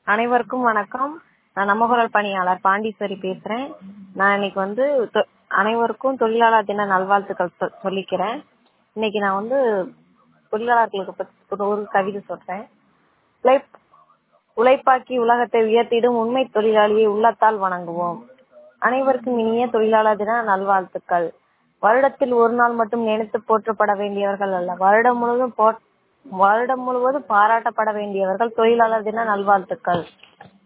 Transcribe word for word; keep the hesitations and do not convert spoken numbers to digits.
அனைவருக்கும் வணக்கம். நான் நம்மகுரல் பணியாளர் பாண்டீஸ்வரி பேசுறேன். நான் இன்னைக்கு வந்து தொ- அனைவருக்கும் தொழிலாளர் தின நல்வாழ்த்துக்கள் சொ- சொல்லிக்கிறேன். இன்னைக்கு நான் வந்து தொழிலாளர்களுக்கு பத்தி ஒரு ஒரு கவிதை சொல்றேன். உழைப்- உழைப்பாக்கி உலகத்தை உயர்த்திடும் உண்மை தொழிலாளியை உள்ளத்தால் வணங்குவோம். அனைவருக்கும் இனிய தொழிலாளர் தின நல்வாழ்த்துக்கள். வருடத்தில் ஒரு நாள் மட்டும் நினைத்து போற்றப்பட வேண்டியவர்கள் அல்ல, வருடம் முழுவதும் போ வருடம் முழுவதும் பாராட்டப்பட வேண்டியவர்கள். தொழிலாளர் தின நல்வாழ்த்துக்கள்.